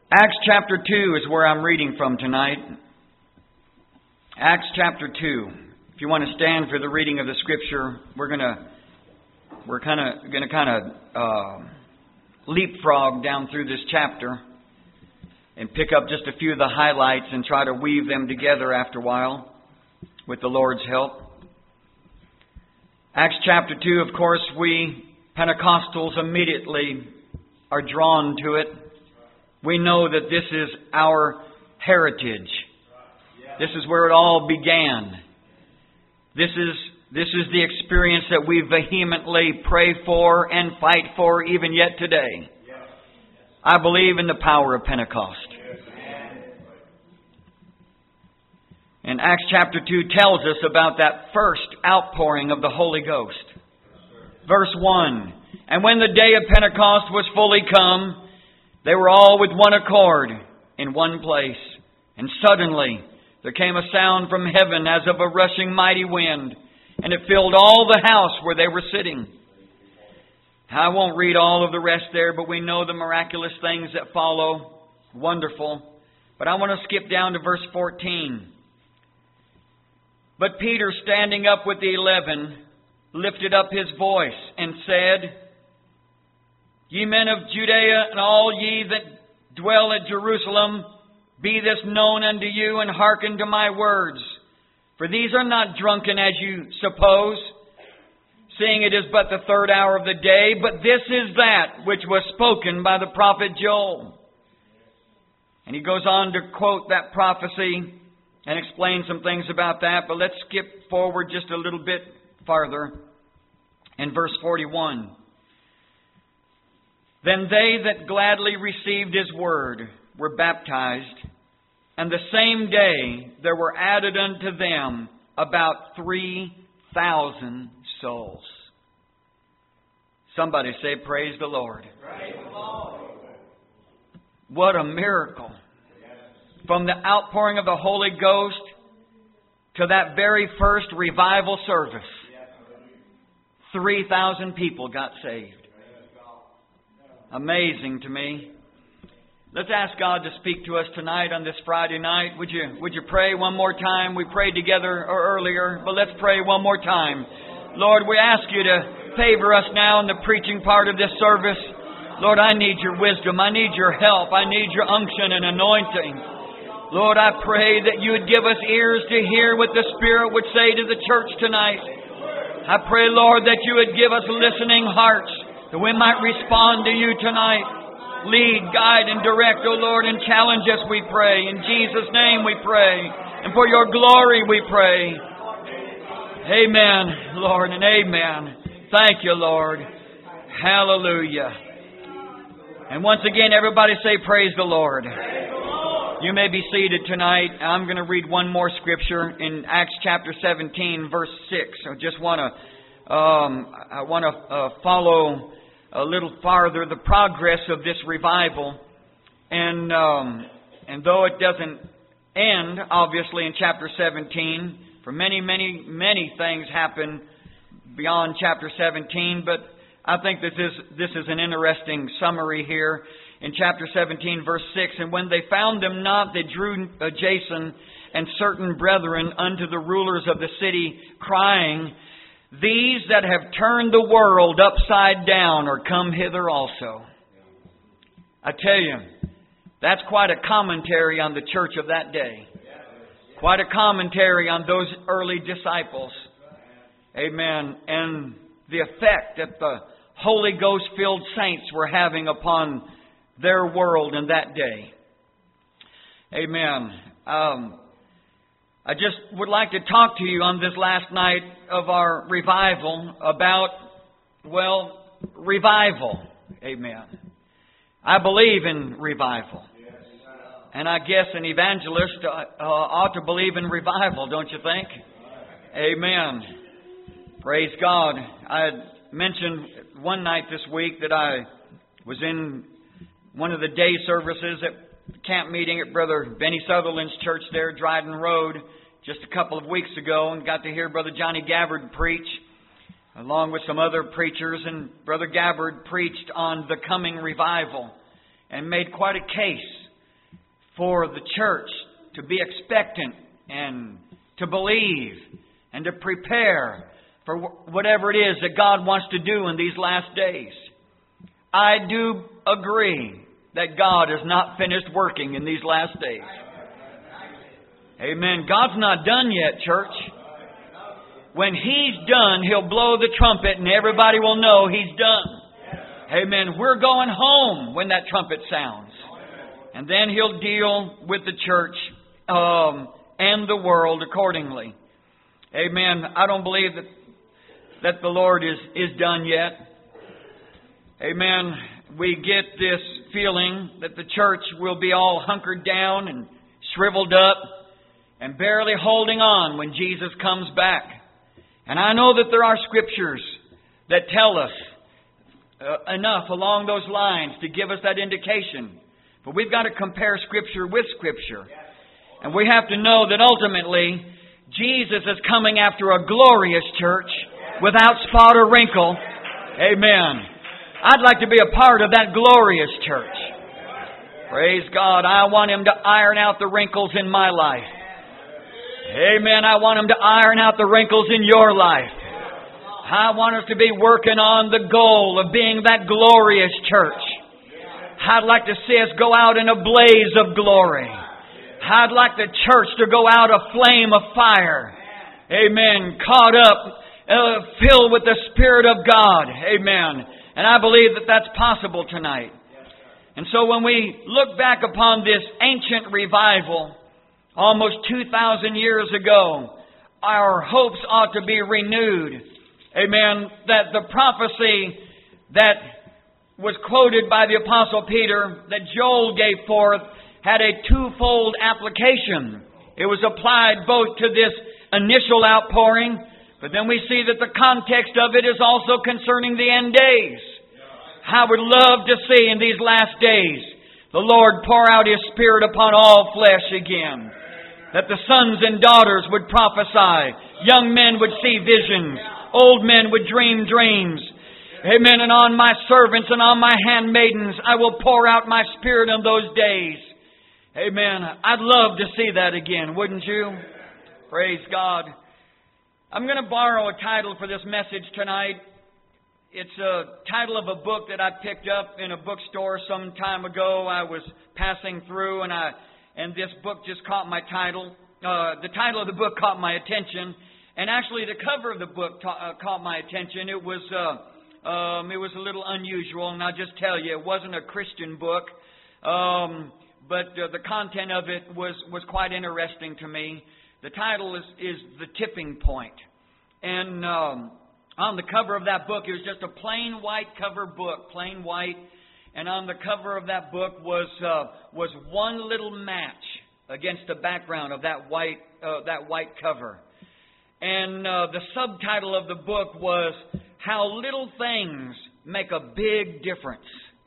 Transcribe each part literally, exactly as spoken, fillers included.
Acts chapter two is where I'm reading from tonight. Acts chapter two. If you want to stand for the reading of the Scripture, we're gonna we're kind of going to kind of uh, leapfrog down through this chapter and pick up just a few of the highlights and try to weave them together after a while with the Lord's help. Acts chapter two, of course, we Pentecostals immediately are drawn to it. We know that this is our heritage. This is where it all began. This is this is the experience that we vehemently pray for and fight for even yet today. I believe in the power of Pentecost. And Acts chapter two tells us about that first outpouring of the Holy Ghost. Verse one, "And when the day of Pentecost was fully come, they were all with one accord in one place. And suddenly there came a sound from heaven as of a rushing mighty wind, and it filled all the house where they were sitting." I won't read all of the rest there, but we know the miraculous things that follow. Wonderful. But I want to skip down to verse fourteen. "But Peter, standing up with the eleven, lifted up his voice and said, Ye men of Judea, and all ye that dwell at Jerusalem, be this known unto you, and hearken to my words. For these are not drunken as you suppose, seeing it is but the third hour of the day, but this is that which was spoken by the prophet Joel." And he goes on to quote that prophecy and explain some things about that, but let's skip forward just a little bit farther in verse forty-one. "Then they that gladly received his word were baptized, and the same day there were added unto them about three thousand souls." Somebody say, "Praise the Lord." Praise the Lord. What a miracle. From the outpouring of the Holy Ghost to that very first revival service, three thousand people got saved. Amazing to me. Let's ask God to speak to us tonight on this Friday night. Would you would you pray one more time? We prayed together earlier, but let's pray one more time. Lord, we ask you to favor us now in the preaching part of this service. Lord, I need your wisdom. I need your help. I need your unction and anointing. Lord, I pray that you would give us ears to hear what the Spirit would say to the church tonight. I pray, Lord, that you would give us listening hearts, that we might respond to you tonight. Lead, guide, and direct, O Lord, and challenge us, we pray. In Jesus' name we pray. And for your glory we pray. Amen, Lord, and amen. Thank you, Lord. Hallelujah. And once again, everybody say, "Praise the Lord." You may be seated tonight. I'm going to read one more scripture in Acts chapter seventeen, verse six. I just want to, um, I want to uh, follow a little farther the progress of this revival, and um, and though it doesn't end obviously in chapter seventeen, for many, many, many things happen beyond chapter seventeen, but I think that this this is an interesting summary here. In chapter seventeen, verse six, "And when they found them not, they drew Jason and certain brethren unto the rulers of the city, crying, These that have turned the world upside down are come hither also." I tell you, that's quite a commentary on the church of that day. Quite a commentary on those early disciples. Amen. And the effect that the Holy Ghost-filled saints were having upon their world in that day. Amen. Um, I just would like to talk to you on this last night of our revival about, well, revival. Amen. I believe in revival. And I guess an evangelist uh, uh, ought to believe in revival, don't you think? Amen. Praise God. I mentioned one night this week that I was in one of the day services at the camp meeting at Brother Benny Sutherland's church there, Dryden Road, just a couple of weeks ago, and got to hear Brother Johnny Gabbard preach, along with some other preachers. And Brother Gabbard preached on the coming revival and made quite a case for the church to be expectant and to believe and to prepare for whatever it is that God wants to do in these last days. I do agree that God has not finished working in these last days. Amen. God's not done yet, church. When He's done, He'll blow the trumpet and everybody will know He's done. Amen. We're going home when that trumpet sounds. And then He'll deal with the church um, and the world accordingly. Amen. I don't believe that that the Lord is, is done yet. Amen. We get this feeling that the church will be all hunkered down and shriveled up and barely holding on when Jesus comes back. And I know that there are scriptures that tell us uh, enough along those lines to give us that indication. But we've got to compare Scripture with Scripture. And we have to know that ultimately Jesus is coming after a glorious church without spot or wrinkle. Amen. I'd like to be a part of that glorious church. Praise God. I want Him to iron out the wrinkles in my life. Amen. I want Him to iron out the wrinkles in your life. I want us to be working on the goal of being that glorious church. I'd like to see us go out in a blaze of glory. I'd like the church to go out a flame of fire. Amen. Caught up. Uh, filled with the Spirit of God. Amen. And I believe that that's possible tonight. And so when we look back upon this ancient revival, almost two thousand years ago, our hopes ought to be renewed. Amen. That the prophecy that was quoted by the Apostle Peter, that Joel gave forth, had a twofold application. It was applied both to this initial outpouring, but then we see that the context of it is also concerning the end days. I would love to see in these last days the Lord pour out His Spirit upon all flesh again. That the sons and daughters would prophesy. Young men would see visions. Old men would dream dreams. Amen. And on my servants and on my handmaidens I will pour out my Spirit in those days. Amen. I'd love to see that again, wouldn't you? Praise God. I'm going to borrow a title for this message tonight. It's a title of a book that I picked up in a bookstore some time ago. I was passing through and I and this book just caught my title. Uh, the title of the book caught my attention. And actually the cover of the book ta- uh, caught my attention. It was, uh, um, it was a little unusual, and I'll just tell you, it wasn't a Christian book. Um, but uh, the content of it was, was quite interesting to me. The title is, is The Tipping Point. And um, on the cover of that book, it was just a plain white cover book, plain white. And on the cover of that book was uh, was one little match against the background of that white uh, that white cover. And uh, the subtitle of the book was How Little Things Make a Big Difference.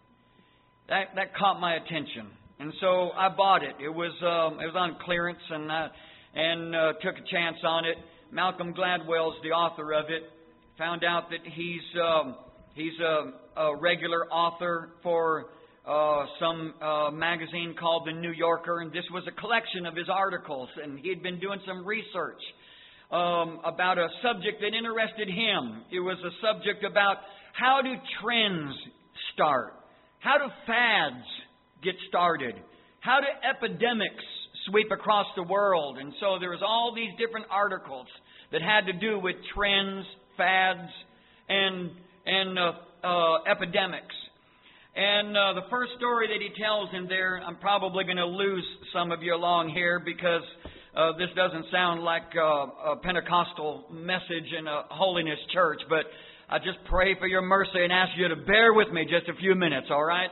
That that caught my attention, and so I bought it. It was um, it was on clearance, and I, and uh, took a chance on it. Malcolm Gladwell's the author of it. Found out that he's um, he's a, a regular author for uh, some uh, magazine called The New Yorker, and this was a collection of his articles. And he had been doing some research um, about a subject that interested him. It was a subject about how do trends start, how do fads get started, how do epidemics sweep across the world. And so there was all these different articles that had to do with trends, fads, and and uh, uh, epidemics. And uh, the first story that he tells in there, I'm probably going to lose some of you along here because uh, this doesn't sound like uh, a Pentecostal message in a holiness church, but I just pray for your mercy and ask you to bear with me just a few minutes, all right?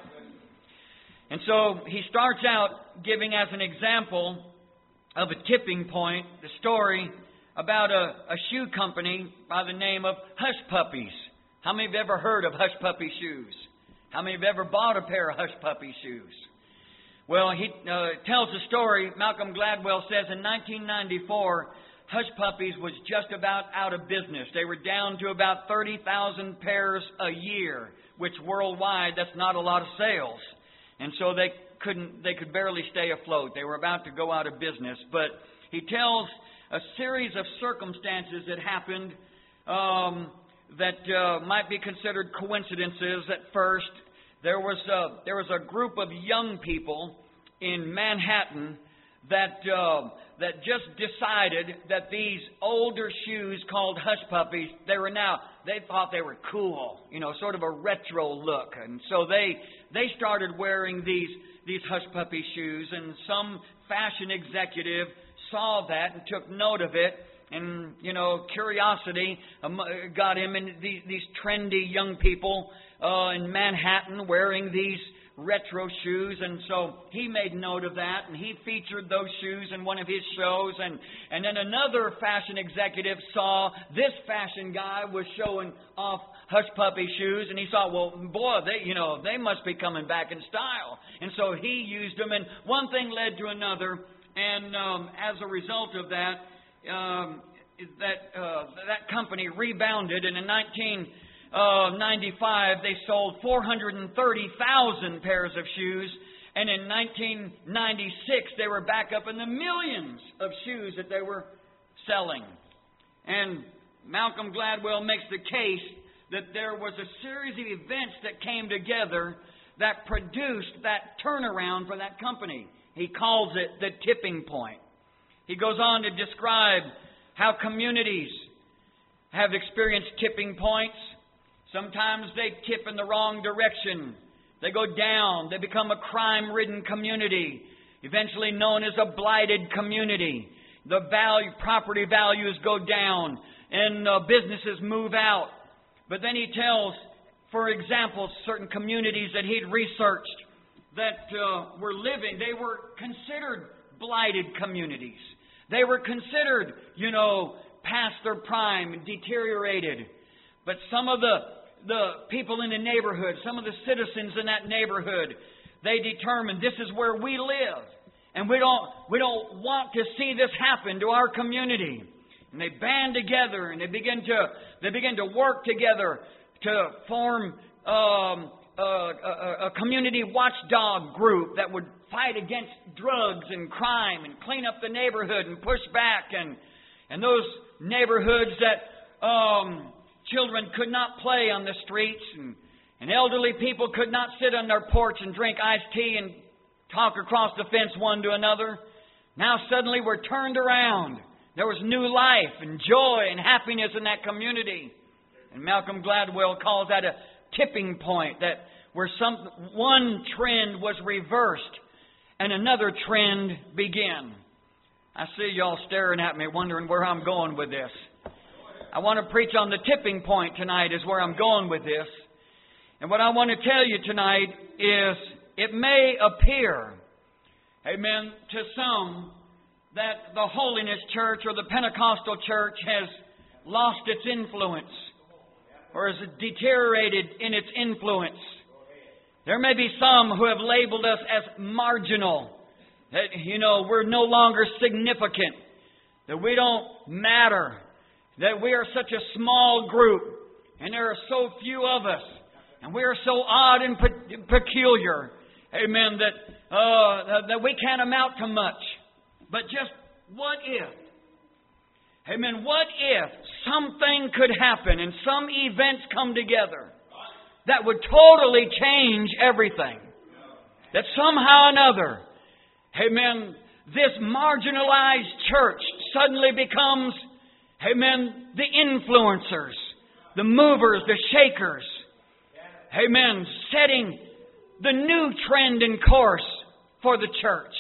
And so he starts out giving as an example of a tipping point, the story about a, a shoe company by the name of Hush Puppies. How many have ever heard of Hush Puppy shoes? How many have ever bought a pair of Hush Puppy shoes? Well, he uh, tells the story. Malcolm Gladwell says in nineteen ninety-four, Hush Puppies was just about out of business. They were down to about thirty thousand pairs a year, which worldwide, that's not a lot of sales. And so they couldn't, they could barely stay afloat. They were about to go out of business. But he tells a series of circumstances that happened um, that uh, might be considered coincidences at first. There was a, there was a group of young people in Manhattan that uh, that just decided that these older shoes called Hush Puppies, they were now, they thought they were cool, you know, sort of a retro look. And so they they started wearing these these Hush Puppy shoes, and some fashion executive saw that and took note of it. And, you know, curiosity um, got him in these, these trendy young people uh, in Manhattan wearing these retro shoes, and so he made note of that, and he featured those shoes in one of his shows. And, and then another fashion executive saw this fashion guy was showing off Hush Puppy shoes, and he thought, well, boy, they, you know, they must be coming back in style. And so he used them, and one thing led to another, and um, as a result of that, um, that uh, that company rebounded, and in nineteen ninety-five they sold four hundred thirty thousand pairs of shoes, and in nineteen ninety-six they were back up in the millions of shoes that they were selling. And Malcolm Gladwell makes the case that there was a series of events that came together that produced that turnaround for that company. He calls it the tipping point. He goes on to describe how communities have experienced tipping points. Sometimes they tip in the wrong direction. They go down. They become a crime-ridden community, eventually known as a blighted community. The value, property values go down, and uh, businesses move out. But then he tells, for example, certain communities that he'd researched that uh, were living, they were considered blighted communities. They were considered, you know, past their prime and deteriorated. But some of the the people in the neighborhood, some of the citizens in that neighborhood, they determined this is where we live, and we don't we don't want to see this happen to our community. And they band together, and they begin to they begin to work together to form um, a, a, a community watchdog group that would fight against drugs and crime and clean up the neighborhood and push back. And and those neighborhoods that um, children could not play on the streets, and, and elderly people could not sit on their porch and drink iced tea and talk across the fence one to another, now suddenly were turned around. There was new life and joy and happiness in that community. And Malcolm Gladwell calls that a tipping point, that where some one trend was reversed and another trend began. I see y'all staring at me, wondering where I'm going with this. I want to preach on the tipping point tonight is where I'm going with this. And what I want to tell you tonight is it may appear, amen, to some that the Holiness Church or the Pentecostal Church has lost its influence or has deteriorated in its influence. There may be some who have labeled us as marginal, that, you know, we're no longer significant, that we don't matter, that we are such a small group, and there are so few of us, and we are so odd and pe- peculiar, amen, that, uh, that we can't amount to much. But just what if, amen, what if something could happen and some events come together that would totally change everything? That somehow or another, amen, this marginalized church suddenly becomes, amen, the influencers, the movers, the shakers, amen, setting the new trend and course for the church.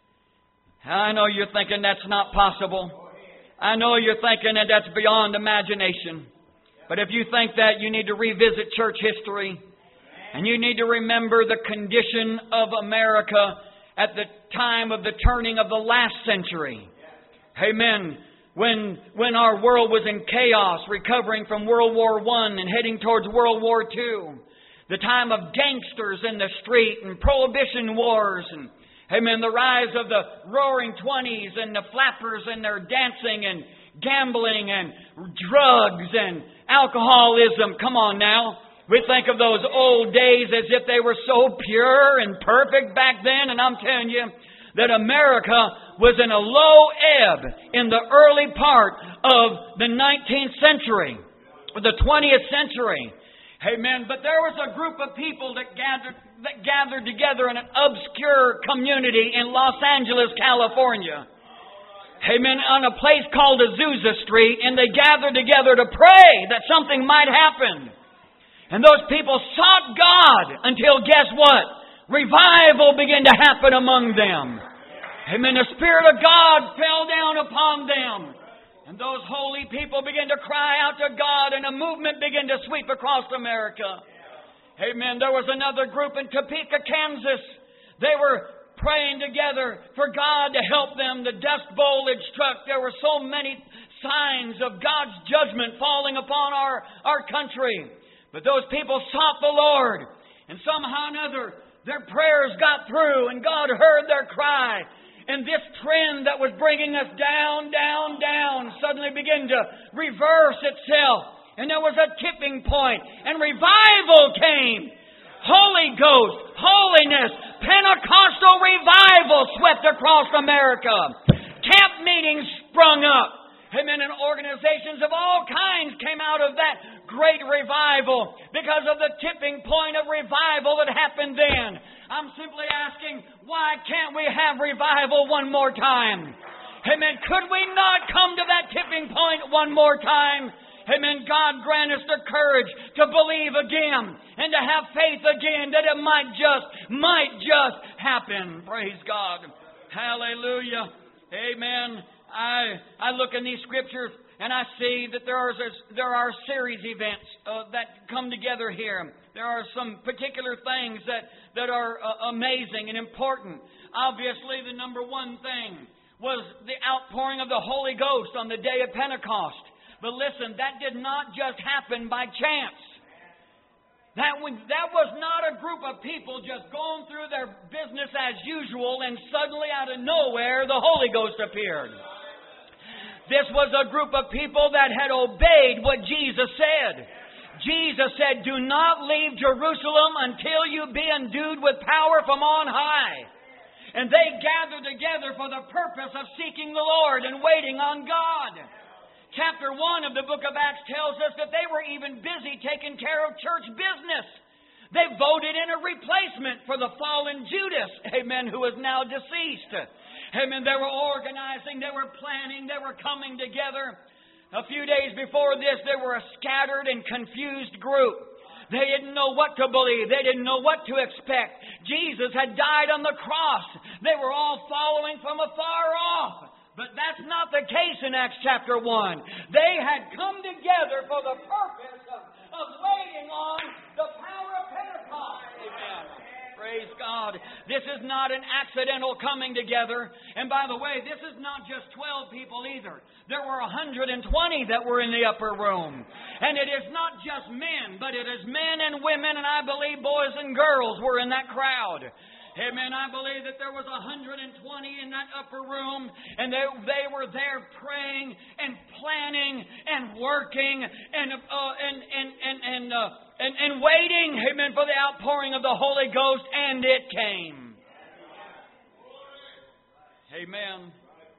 I know you're thinking that's not possible. I know you're thinking that that's beyond imagination. But if you think that, you need to revisit church history. And you need to remember the condition of America at the time of the turning of the last century. Amen. When, when our world was in chaos, recovering from World War One and heading towards World War Two. The time of gangsters in the street and prohibition wars and, amen, the rise of the roaring twenties and the flappers and their dancing and gambling and drugs and alcoholism. Come on now. We think of those old days as if they were so pure and perfect back then, and I'm telling you that America was in a low ebb in the early part of the nineteenth century, or the twentieth century. Amen. But there was a group of people that gathered that gathered together in an obscure community in Los Angeles, California. Amen. On a place called Azusa Street, and they gathered together to pray that something might happen. And those people sought God until, guess what? Revival began to happen among them. Amen. The Spirit of God fell down upon them. And those holy people began to cry out to God, and a movement began to sweep across America. Amen. There was another group in Topeka, Kansas. They were praying together for God to help them. The dust bowl had struck. There were so many signs of God's judgment falling upon our, our country. But those people sought the Lord, and somehow or another, their prayers got through, and God heard their cry. And this trend that was bringing us down, down, down, suddenly began to reverse itself. And there was a tipping point, and revival came. Holy Ghost, holiness, Pentecostal revival swept across America. Camp meetings sprung up. Amen. And organizations of all kinds came out of that great revival because of the tipping point of revival that happened then. I'm simply asking, why can't we have revival one more time? Amen. Could we not come to that tipping point one more time? Amen. God grant us the courage to believe again and to have faith again that it might just, might just happen. Praise God. Hallelujah. Amen. I I look in these scriptures and I see that there are there are series events uh, that come together here. There are some particular things that that are uh, amazing and important. Obviously, the number one thing was the outpouring of the Holy Ghost on the day of Pentecost. But listen, that did not just happen by chance. That was, that was not a group of people just going through their business as usual and suddenly out of nowhere the Holy Ghost appeared. This was a group of people that had obeyed what Jesus said. Jesus said, "Do not leave Jerusalem until you be endued with power from on high." And they gathered together for the purpose of seeking the Lord and waiting on God. Chapter one of the book of Acts tells us that they were even busy taking care of church business. They voted in a replacement for the fallen Judas, amen, who is now deceased. Amen. They were organizing, they were planning, they were coming together. A few days before this, they were a scattered and confused group. They didn't know what to believe. They didn't know what to expect. Jesus had died on the cross. They were all following from afar off. But that's not the case in Acts chapter one. They had come together for the purpose of, of waiting on the power of Pentecost. Amen. Praise God. This is not an accidental coming together. And by the way, this is not just twelve people either. There were one hundred twenty that were in the upper room. And it is not just men, but it is men and women, and I believe boys and girls were in that crowd. Amen. I believe that there was one hundred twenty in that upper room, and they they were there praying and planning and working and uh, and and and and, uh, and and waiting, amen, for the outpouring of the Holy Ghost, and it came. Amen.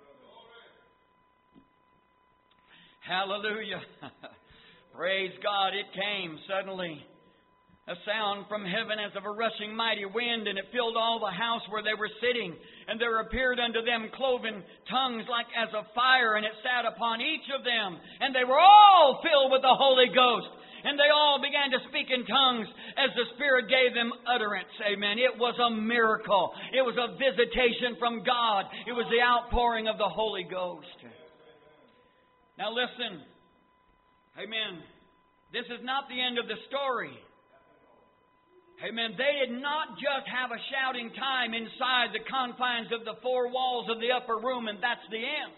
Hallelujah. Praise God. It came suddenly. A sound from heaven as of a rushing mighty wind, and it filled all the house where they were sitting. And there appeared unto them cloven tongues like as of fire, and it sat upon each of them. And they were all filled with the Holy Ghost. And they all began to speak in tongues as the Spirit gave them utterance. Amen. It was a miracle. It was a visitation from God. It was the outpouring of the Holy Ghost. Now listen. Amen. This is not the end of the story. Amen. They did not just have a shouting time inside the confines of the four walls of the upper room, and that's the end.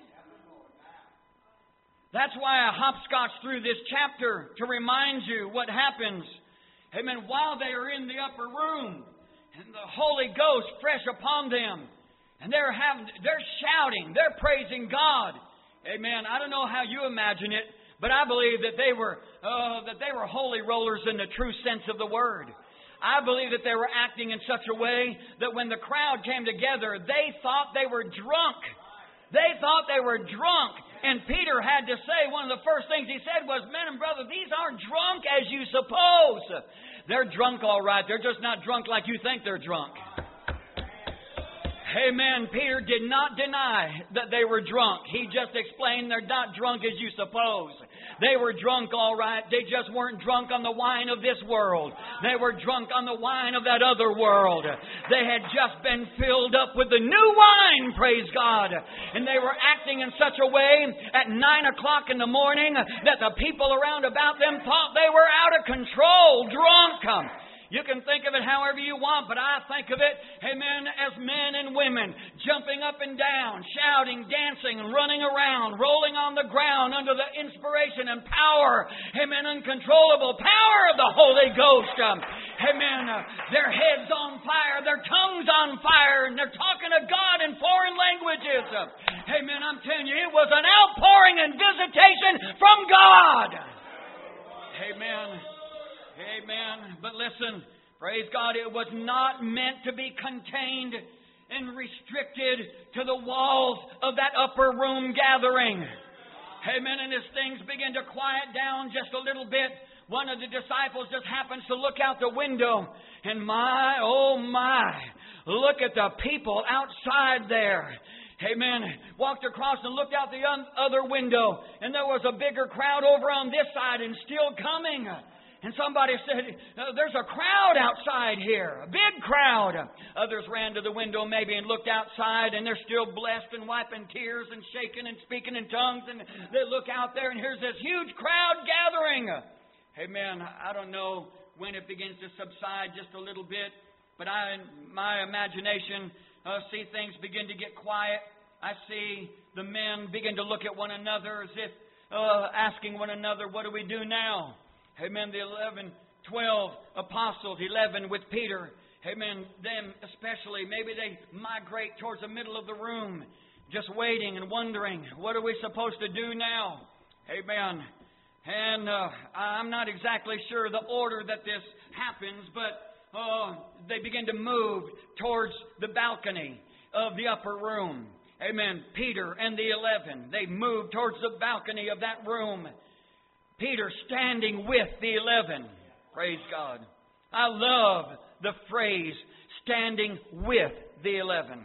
That's why I hopscotch through this chapter to remind you what happens. Amen. While they are in the upper room, and the Holy Ghost fresh upon them, and they're having, they're shouting, they're praising God. Amen. I don't know how you imagine it, But I believe that they were uh, that they were holy rollers in the true sense of the word. I believe that they were acting in such a way that when the crowd came together, they thought they were drunk. They thought they were drunk. And Peter had to say, one of the first things he said was, men and brothers, these aren't drunk as you suppose. They're drunk all right. They're just not drunk like you think they're drunk. Amen. Peter did not deny that they were drunk. He just explained they're not drunk as you suppose. They were drunk all right. They just weren't drunk on the wine of this world. They were drunk on the wine of that other world. They had just been filled up with the new wine, praise God. And they were acting in such a way at nine o'clock in the morning that the people around about them thought they were out of control, drunk. You can think of it however you want, but I think of it, amen, as men and women jumping up and down, shouting, dancing, and running around, rolling on the ground under the inspiration and power, amen, uncontrollable power of the Holy Ghost. Um, amen. Uh, their heads on fire, their tongues on fire, and they're talking to God in foreign languages. Uh, amen. I'm telling you, it was an outpouring and visitation from God. Amen. Amen. But listen, praise God, it was not meant to be contained and restricted to the walls of that upper room gathering. Amen. And as things begin to quiet down just a little bit, one of the disciples just happens to look out the window, and my, oh my, look at the people outside there. Amen. Walked across and looked out the other window, and there was a bigger crowd over on this side and still coming. And somebody said, there's a crowd outside here, a big crowd. Others ran to the window maybe and looked outside, and they're still blessed and wiping tears and shaking and speaking in tongues. And they look out there, and here's this huge crowd gathering. Amen. I don't know when it begins to subside just a little bit, but I, my imagination, uh, see things begin to get quiet. I see the men begin to look at one another as if uh, asking one another, what do we do now? Amen. The eleven, twelve apostles, eleven with Peter. Amen. Them especially. Maybe they migrate towards the middle of the room, just waiting and wondering, what are we supposed to do now? Amen. And uh, I'm not exactly sure the order that this happens, but uh, they begin to move towards the balcony of the upper room. Amen. Peter and the eleven, they move towards the balcony of that room. Peter standing with the eleven. Praise God. I love the phrase, standing with the eleven.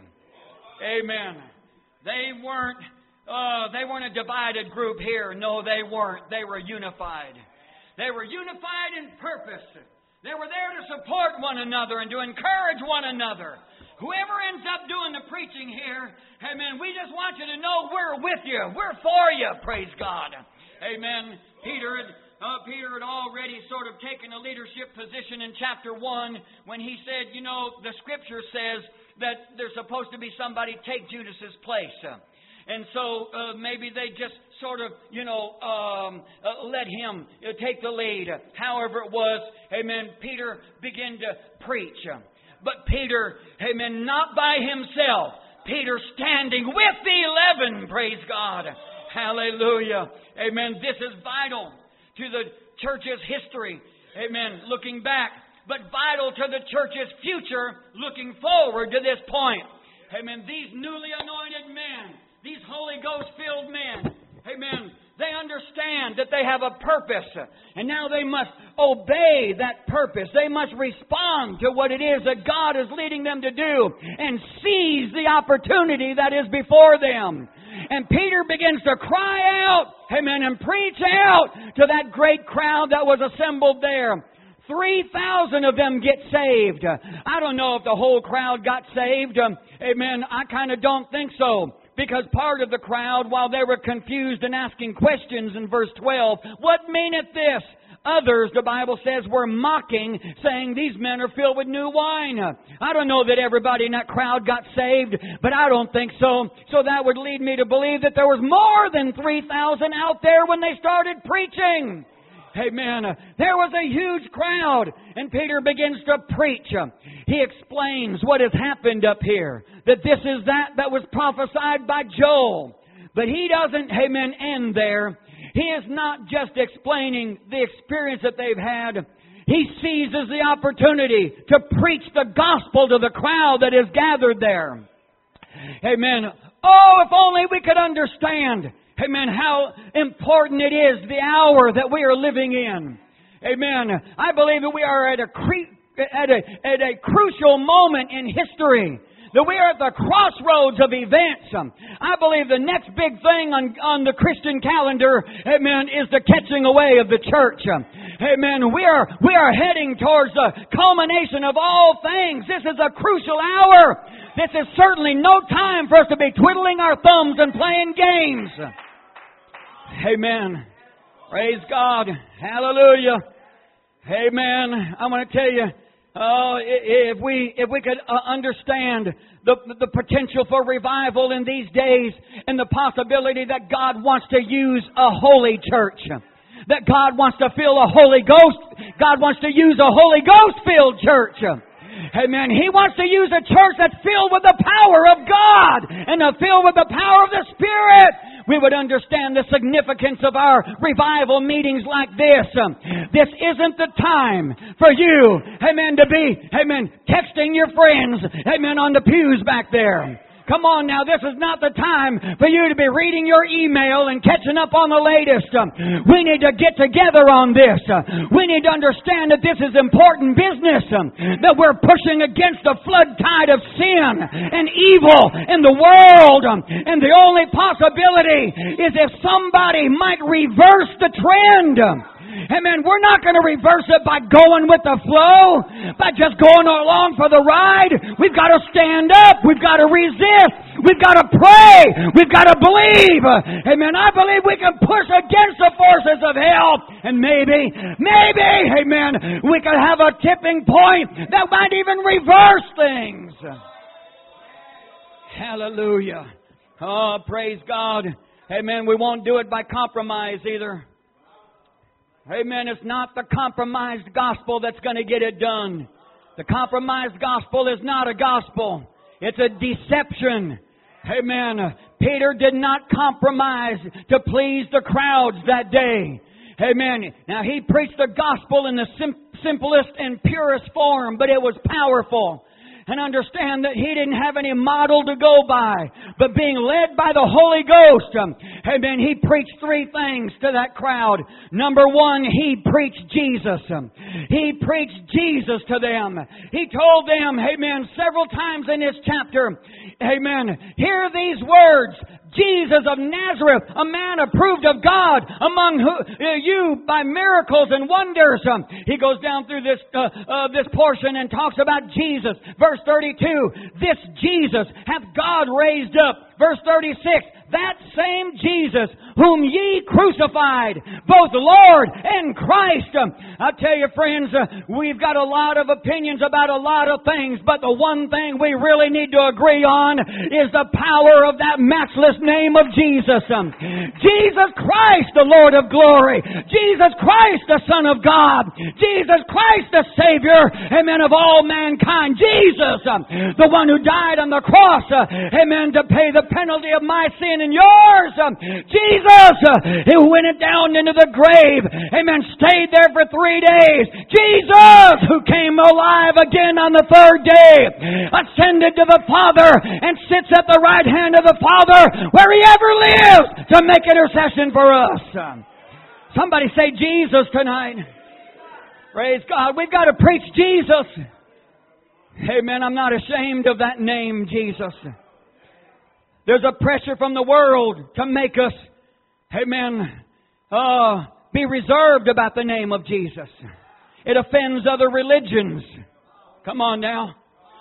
Amen. They weren't, uh, they weren't a divided group here. No, they weren't. They were unified. They were unified in purpose. They were there to support one another and to encourage one another. Whoever ends up doing the preaching here, amen, we just want you to know we're with you. We're for you. Praise God. Amen. Peter had, uh, Peter had already sort of taken a leadership position in chapter one when he said, you know, the Scripture says that there's supposed to be somebody take Judas's place. And so uh, maybe they just sort of, you know, um, uh, let him uh, take the lead. However it was, amen, Peter began to preach. But Peter, amen, not by himself. Peter standing with the eleven, praise God. Hallelujah. Amen. This is vital to the church's history. Amen. Looking back. But vital to the church's future looking forward to this point. Amen. These newly anointed men, these Holy Ghost filled men, amen, they understand that they have a purpose. And now they must obey that purpose. They must respond to what it is that God is leading them to do and seize the opportunity that is before them. And Peter begins to cry out, amen, and preach out to that great crowd that was assembled there. three thousand of them get saved. I don't know if the whole crowd got saved. Amen. I kind of don't think so. Because part of the crowd, while they were confused and asking questions in verse twelve, what meaneth this? Others, the Bible says, were mocking, saying, these men are filled with new wine. I don't know that everybody in that crowd got saved, but I don't think so. So that would lead me to believe that there was more than three thousand out there when they started preaching. Amen. There was a huge crowd, and Peter begins to preach. He explains what has happened up here, that this is that that was prophesied by Joel. But he doesn't, amen, end there. He is not just explaining the experience that they've had. He seizes the opportunity to preach the gospel to the crowd that is gathered there. Amen. Oh, if only we could understand, amen, how important it is, the hour that we are living in. Amen. I believe that we are at a, cre- at a, at a crucial moment in history. That we are at the crossroads of events. I believe the next big thing on, on the Christian calendar, amen, is the catching away of the church. Amen. We are, we are heading towards the culmination of all things. This is a crucial hour. This is certainly no time for us to be twiddling our thumbs and playing games. Amen. Praise God. Hallelujah. Amen. I want to tell you, oh, if we if we could uh, understand the the potential for revival in these days, and the possibility that God wants to use a holy church, that God wants to fill a Holy Ghost, God wants to use a Holy Ghost filled church. Amen. He wants to use a church that's filled with the power of God and filled with the power of the Spirit. We would understand the significance of our revival meetings like this. This isn't the time for you, amen, to be, amen, texting your friends, amen, on the pews back there. Come on now, this is not the time for you to be reading your email and catching up on the latest. We need to get together on this. We need to understand that this is important business, that we're pushing against the flood tide of sin and evil in the world. And the only possibility is if somebody might reverse the trend. Amen. We're not going to reverse it by going with the flow, by just going along for the ride. We've got to stand up. We've got to resist. We've got to pray. We've got to believe. Amen. I believe we can push against the forces of hell. And maybe, maybe, amen, we could have a tipping point that might even reverse things. Hallelujah. Oh, praise God. Amen. We won't do it by compromise either. Amen. It's not the compromised gospel that's going to get it done. The compromised gospel is not a gospel. It's a deception. Amen. Peter did not compromise to please the crowds that day. Amen. Now, he preached the gospel in the sim- simplest and purest form, but it was powerful. And understand that he didn't have any model to go by, but being led by the Holy Ghost, um, amen, he preached three things to that crowd. Number one, he preached Jesus. Um, he preached Jesus to them. He told them, amen, several times in this chapter, amen, hear these words, Jesus of Nazareth, a man approved of God among who, uh, you by miracles and wonders. Um, he goes down through this uh, uh, this portion and talks about Jesus. Verse thirty-two, this Jesus hath God raised up. Verse thirty-six, that same Jesus whom ye crucified, both Lord and Christ. Um, I tell you, friends, uh, we've got a lot of opinions about a lot of things, but the one thing we really need to agree on is the power of that matchless name of Jesus. Um, Jesus Christ, the Lord of glory. Jesus Christ, the Son of God. Jesus Christ, the Savior, amen, of all mankind. Jesus, um, the one who died on the cross, uh, amen, to pay the penalty of my sin and yours. Um, Jesus, uh, who went down into the grave, amen, stayed there for three days. Jesus, who came alive again on the third day, ascended to the Father and sits at the right hand of the Father where He ever lives to make intercession for us. Um, somebody say Jesus tonight. Praise God. We've got to preach Jesus. Amen. I'm not ashamed of that name, Jesus. There's a pressure from the world to make us, amen, uh, be reserved about the name of Jesus. It offends other religions. Come on now.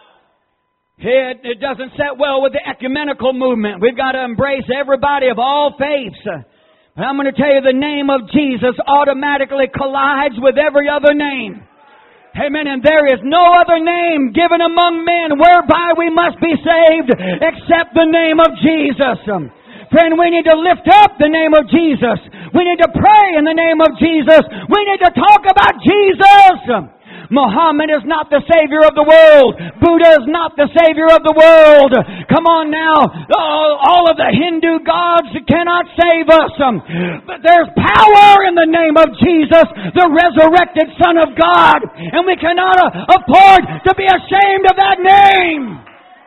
It, it doesn't set well with the ecumenical movement. We've got to embrace everybody of all faiths. But I'm going to tell you, the name of Jesus automatically collides with every other name. Amen. And there is no other name given among men whereby we must be saved except the name of Jesus. Friend, we need to lift up the name of Jesus. We need to pray in the name of Jesus. We need to talk about Jesus. Muhammad is not the Savior of the world. Buddha is not the Savior of the world. Come on now. All, all of the Hindu gods cannot save us. Um, but there's power in the name of Jesus, the resurrected Son of God. And we cannot uh, afford to be ashamed of that name.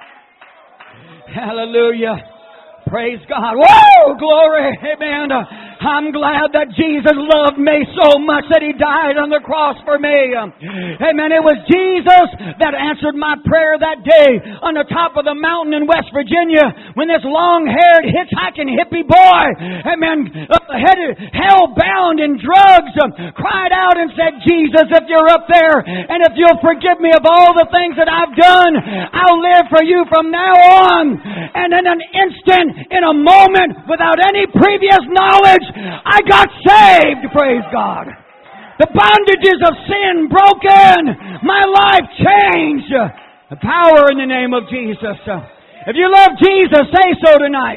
Hallelujah. Praise God. Whoa! Glory. Amen. I'm glad that Jesus loved me so much that He died on the cross for me. Amen. It was Jesus that answered my prayer that day on the top of the mountain in West Virginia when this long-haired hitchhiking hippie boy, amen, headed hell-bound in drugs, cried out and said, Jesus, if you're up there and if you'll forgive me of all the things that I've done, I'll live for you from now on. And in an instant, in a moment, without any previous knowledge, I got saved, praise God. The bondages of sin broken. My life changed. The power in the name of Jesus. If you love Jesus, say so tonight.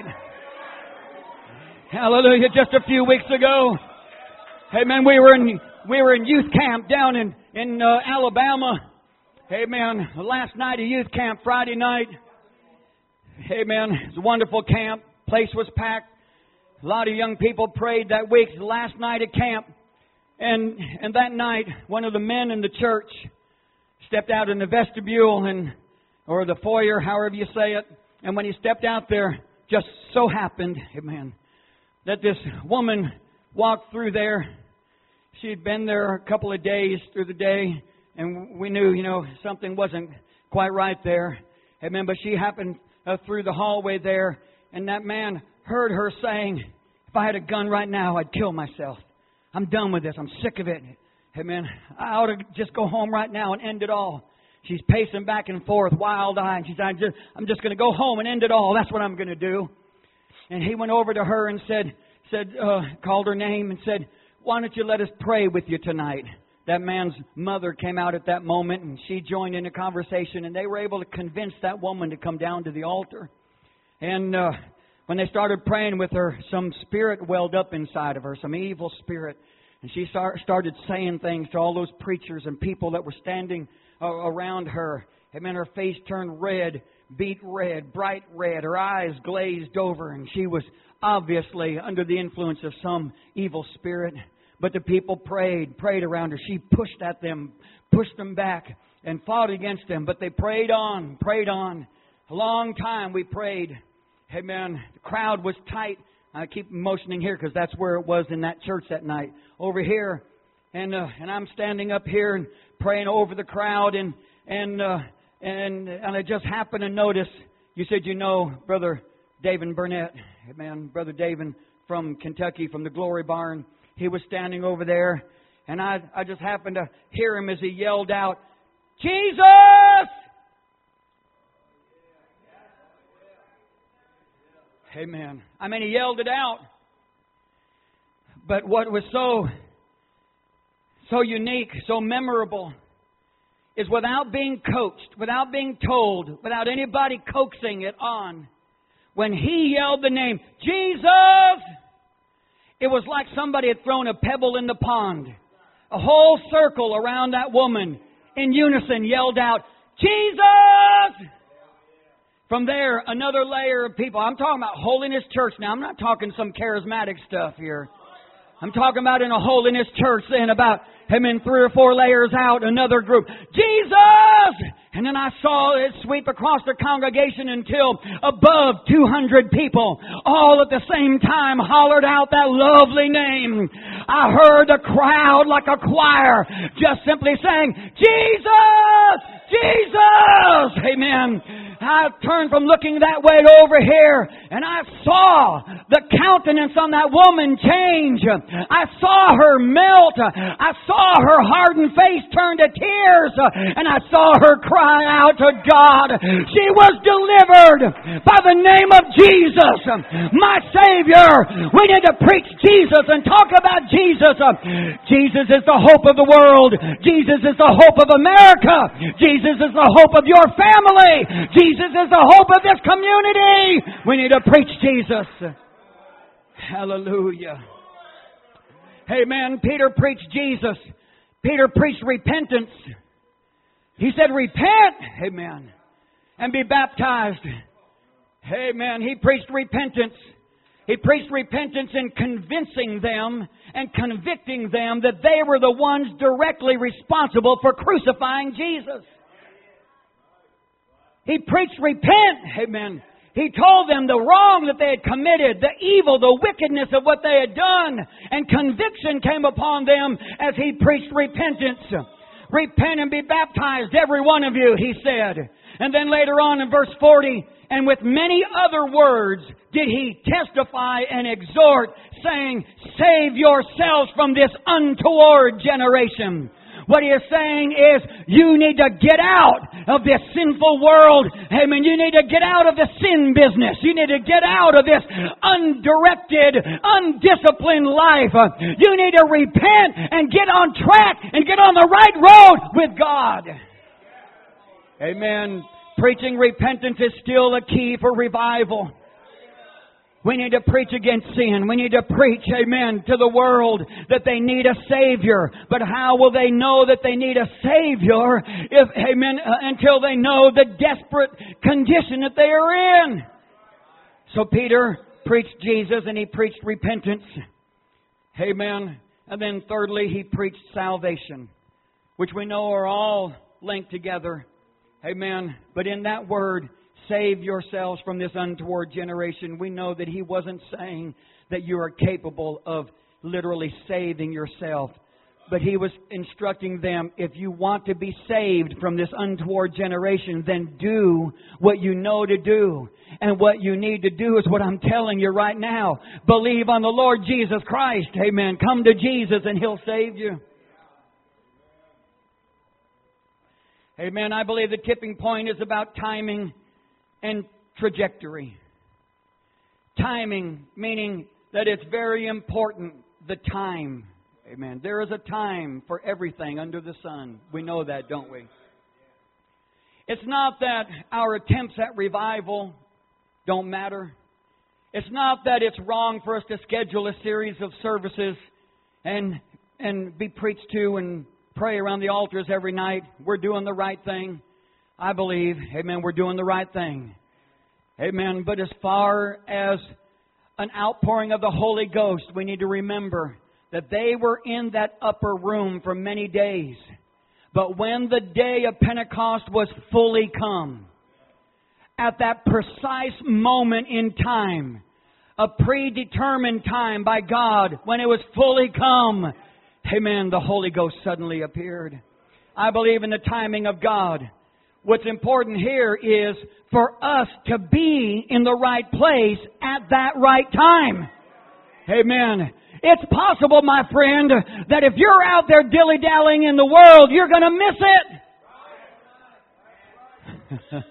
Hallelujah. Just a few weeks ago, amen, we were in we were in youth camp down in, in uh, Alabama. Amen. Last night of youth camp, Friday night. Amen. It's a wonderful camp. Place was packed. A lot of young people prayed that week, the last night at camp. And and that night, one of the men in the church stepped out in the vestibule and or the foyer, however you say it. And when he stepped out there, just so happened, amen, that this woman walked through there. She'd been there a couple of days through the day, and we knew, you know, something wasn't quite right there. Amen. But she happened uh, through the hallway there, and that man heard her saying, if I had a gun right now, I'd kill myself. I'm done with this. I'm sick of it. Amen. I ought to just go home right now and end it all. She's pacing back and forth, wild-eyed. She said, I'm just, I'm just going to go home and end it all. That's what I'm going to do. And he went over to her and said, said, uh, called her name and said, why don't you let us pray with you tonight? That man's mother came out at that moment, and she joined in a conversation, and they were able to convince that woman to come down to the altar. And uh, when they started praying with her, some spirit welled up inside of her, some evil spirit. And she start, started saying things to all those preachers and people that were standing uh, around her. Amen. Her face turned red, beet red, bright red. Her eyes glazed over, and she was obviously under the influence of some evil spirit. But the people prayed, prayed around her. She pushed at them, pushed them back, and fought against them. But they prayed on, prayed on. A long time we prayed. Amen. The crowd was tight. I keep motioning here because that's where it was in that church that night. Over here. And uh, and I'm standing up here and praying over the crowd. And and uh, and and I just happened to notice, you said you know Brother David Burnett. Amen. Brother David from Kentucky, from the Glory Barn. He was standing over there. And I, I just happened to hear him as he yelled out, Jesus! Amen. I mean, he yelled it out. But what was so, so unique, so memorable, is without being coached, without being told, without anybody coaxing it on, when he yelled the name, Jesus, it was like somebody had thrown a pebble in the pond. A whole circle around that woman in unison yelled out, Jesus! From there, another layer of people. I'm talking about Holiness Church now. I'm not talking some charismatic stuff here. I'm talking about in a Holiness Church, then about him in three or four layers out, another group. Jesus! And then I saw it sweep across the congregation until above two hundred people, all at the same time, hollered out that lovely name. I heard the crowd like a choir just simply saying, Jesus! Jesus! Amen. I turned from looking that way to over here, and I saw the countenance on that woman change. I saw her melt. I saw her hardened face turn to tears, and I saw her cry out to God. She was delivered by the name of Jesus, my Savior. We need to preach Jesus and talk about Jesus. Jesus is the hope of the world. Jesus is the hope of America. Jesus is the hope of your family. Jesus Jesus is the hope of this community. We need to preach Jesus. Hallelujah. Amen. Peter preached Jesus. Peter preached repentance. He said, repent, amen, and be baptized. Amen. He preached repentance. He preached repentance in convincing them and convicting them that they were the ones directly responsible for crucifying Jesus. He preached repent, amen. He told them the wrong that they had committed, the evil, the wickedness of what they had done, and conviction came upon them as He preached repentance. Repent and be baptized, every one of you, He said. And then later on in verse forty, and with many other words did He testify and exhort, saying, save yourselves from this untoward generation. What He is saying is, you need to get out of this sinful world. Amen. You need to get out of the sin business. You need to get out of this undirected, undisciplined life. You need to repent and get on track and get on the right road with God. Amen. Preaching repentance is still a key for revival. We need to preach against sin. We need to preach, amen, to the world that they need a Savior. But how will they know that they need a Savior if, amen, uh, until they know the desperate condition that they are in? So Peter preached Jesus and he preached repentance. Amen. And then thirdly, he preached salvation, which we know are all linked together. Amen. But in that word, save yourselves from this untoward generation, we know that he wasn't saying that you are capable of literally saving yourself. But he was instructing them, if you want to be saved from this untoward generation, then do what you know to do. And what you need to do is what I'm telling you right now. Believe on the Lord Jesus Christ. Amen. Come to Jesus and He'll save you. Amen. I believe the tipping point is about timing and trajectory. Timing, meaning that it's very important, the time. Amen. There is a time for everything under the sun. We know that, don't we? It's not that our attempts at revival don't matter. It's not that it's wrong for us to schedule a series of services and and be preached to and pray around the altars every night. We're doing the right thing. I believe, amen, we're doing the right thing. Amen. But as far as an outpouring of the Holy Ghost, we need to remember that they were in that upper room for many days. But when the day of Pentecost was fully come, at that precise moment in time, a predetermined time by God, when it was fully come, amen, the Holy Ghost suddenly appeared. I believe in the timing of God. What's important here is for us to be in the right place at that right time. Amen. It's possible, my friend, that if you're out there dilly-dallying in the world, you're going to miss it.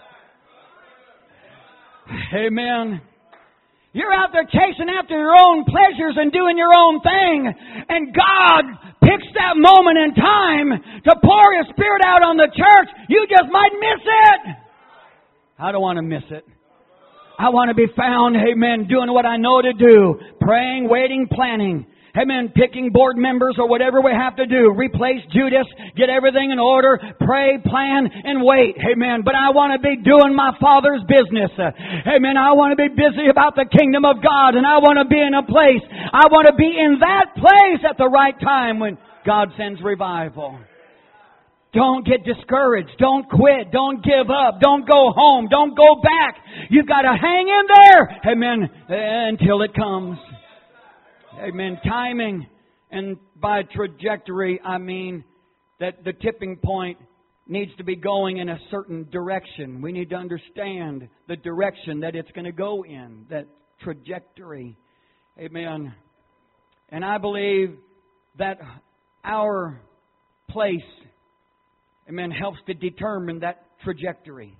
Amen. You're out there chasing after your own pleasures and doing your own thing. And God picks that moment in time to pour His Spirit out on the church. You just might miss it. I don't want to miss it. I want to be found, amen, doing what I know to do. Praying, waiting, planning. Amen, picking board members or whatever we have to do. Replace Judas, get everything in order, pray, plan, and wait. Amen. But I want to be doing my Father's business. Amen. I want to be busy about the kingdom of God, and I want to be in a place. I want to be in that place at the right time when God sends revival. Don't get discouraged. Don't quit. Don't give up. Don't go home. Don't go back. You've got to hang in there. Amen. Until it comes. Amen. Timing. And by trajectory, I mean that the tipping point needs to be going in a certain direction. We need to understand the direction that it's going to go in. That trajectory. Amen. And I believe that our place, amen, helps to determine that trajectory.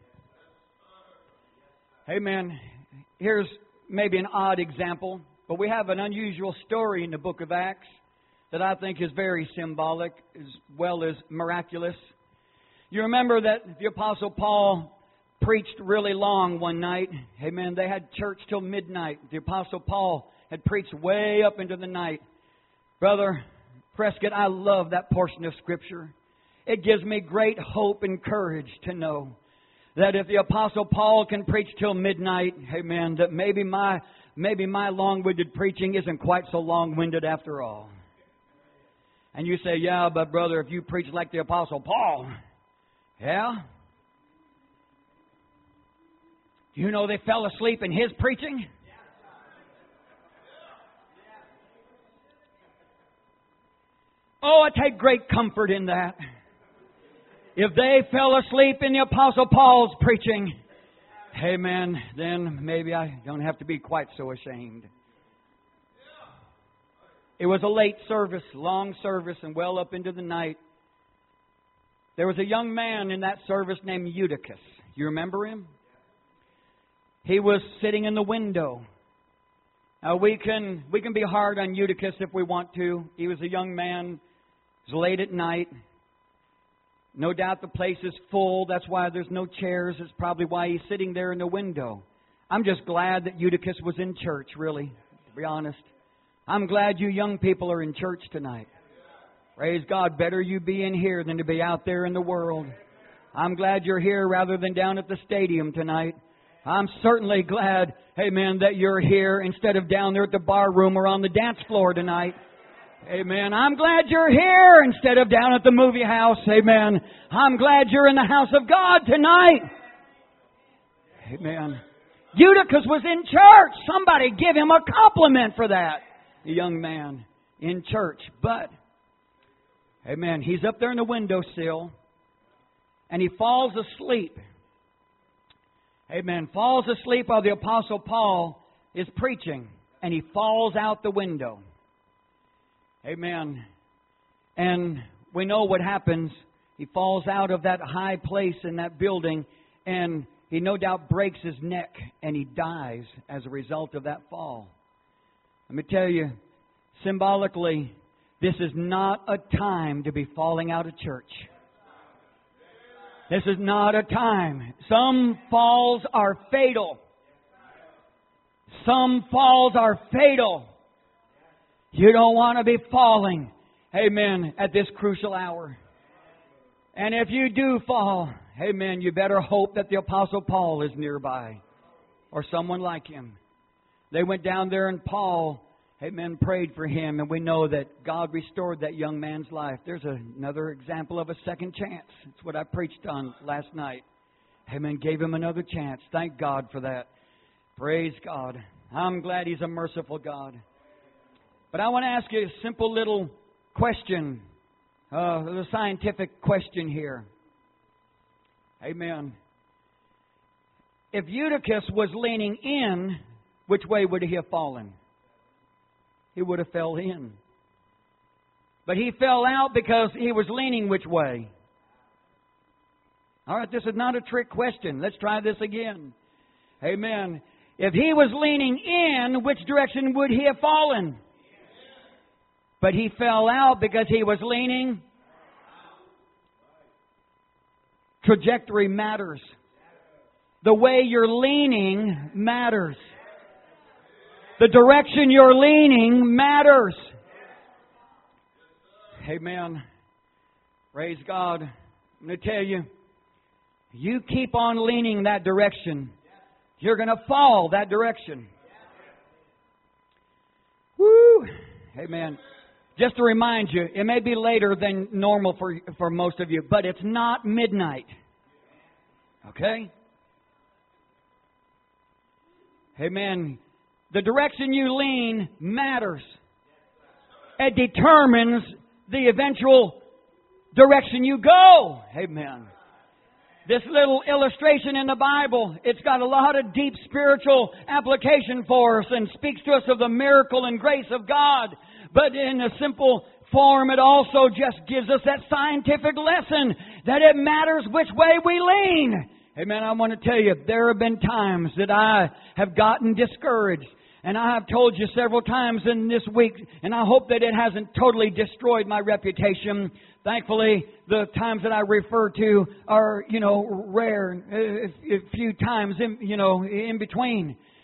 Amen. Here's maybe an odd example, but we have an unusual story in the book of Acts that I think is very symbolic as well as miraculous. You remember that the Apostle Paul preached really long one night. Amen. They had church till midnight. The Apostle Paul had preached way up into the night. Brother Prescott, I love that portion of Scripture. it gives me great hope and courage to know that if the Apostle Paul can preach till midnight, amen, that maybe my maybe my long-winded preaching isn't quite so long-winded after all. And you say, yeah, but brother, if you preach like the Apostle Paul, yeah? Do you know they fell asleep in his preaching? Oh, I take great comfort in that. If they fell asleep in the Apostle Paul's preaching, amen, then maybe I don't have to be quite so ashamed. It was a late service, long service, and well up into the night. There was a young man in that service named Eutychus. You remember him? He was sitting in the window. Now, we can we can be hard on Eutychus if we want to. He was a young man. It was late at night. No doubt the place is full. That's why there's no chairs. It's probably why he's sitting there in the window. I'm just glad that Eutychus was in church, really, to be honest. I'm glad you young people are in church tonight. Praise God. Better you be in here than to be out there in the world. I'm glad you're here rather than down at the stadium tonight. I'm certainly glad, amen, that you're here instead of down there at the bar room or on the dance floor tonight. Amen. I'm glad you're here instead of down at the movie house. Amen. I'm glad you're in the house of God tonight. Amen. Eutychus was in church. Somebody give him a compliment for that. The young man in church. But, amen, he's up there in the windowsill and he falls asleep. Amen. Falls asleep while the Apostle Paul is preaching. And he falls out the window. Amen. And we know what happens. He falls out of that high place in that building. And he no doubt breaks his neck. And he dies as a result of that fall. Let me tell you, symbolically, this is not a time to be falling out of church. This is not a time. Some falls are fatal. Some falls are fatal. You don't want to be falling, amen, at this crucial hour. And if you do fall, amen, you better hope that the Apostle Paul is nearby or someone like him. They went down there and Paul, amen, prayed for him, and we know that God restored that young man's life. There's another example of a second chance. That's what I preached on last night. Amen, gave him another chance. Thank God for that. Praise God. I'm glad He's a merciful God. But I want to ask you a simple little question, uh, a scientific question here. Amen. If Eutychus was leaning in, which way would he have fallen? He would have fell in. But he fell out because he was leaning which way? All right, this is not a trick question. Let's try this again. Amen. If he was leaning in, which direction would he have fallen? But he fell out because he was leaning. Trajectory matters. The way you're leaning matters. The direction you're leaning matters. Amen. Praise God. I'm going to tell you, you keep on leaning that direction, you're going to fall that direction. Woo! Amen. Just to remind you, it may be later than normal for, for most of you, but it's not midnight. Okay? Amen. The direction you lean matters. It determines the eventual direction you go. Amen. This little illustration in the Bible, it's got a lot of deep spiritual application for us and speaks to us of the miracle and grace of God. But in a simple form, it also just gives us that scientific lesson that it matters which way we lean. Amen. I want to tell you, there have been times that I have gotten discouraged. And I have told you several times in this week, and I hope that it hasn't totally destroyed my reputation. Thankfully, the times that I refer to are, you know, rare, a few times, in, you know, in between.